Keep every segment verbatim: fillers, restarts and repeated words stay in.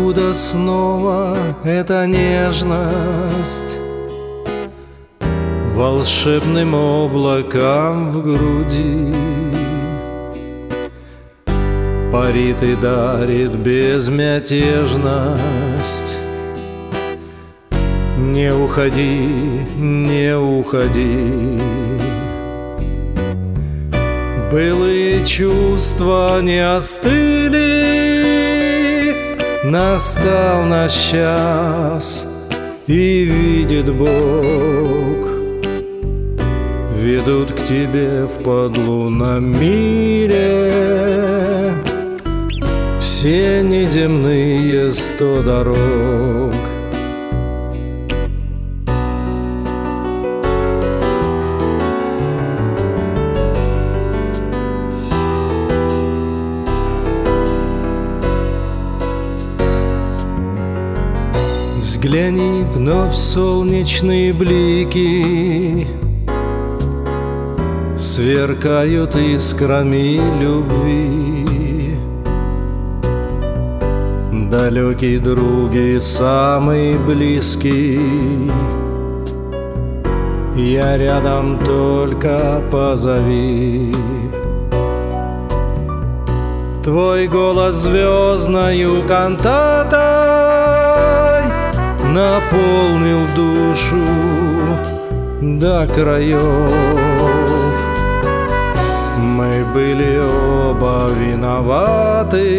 Откуда снова эта нежность волшебным облакам в груди парит и дарит безмятежность? Не уходи, не уходи. Былые чувства не остыли, настал наш час, и видит Бог, ведут к тебе в подлунном мире все неземные сто дорог. Взгляни вновь в солнечные блики, сверкают искрами любви. Далекий друг и самый близкий, я рядом, только позови. Твой голос звездною кантатой наполнил душу до краев. Мы были оба виноваты,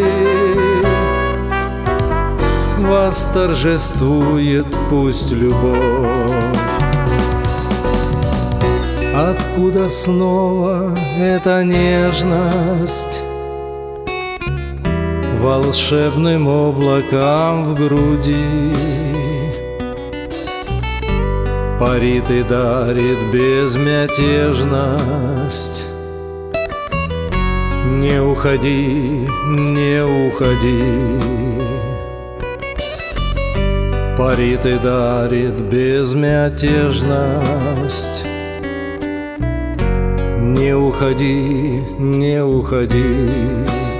восторжествует пусть любовь. Откуда снова эта нежность волшебным облакам в груди парит и дарит безмятежность? Не уходи, не уходи. Парит и дарит безмятежность. Не уходи, не уходи.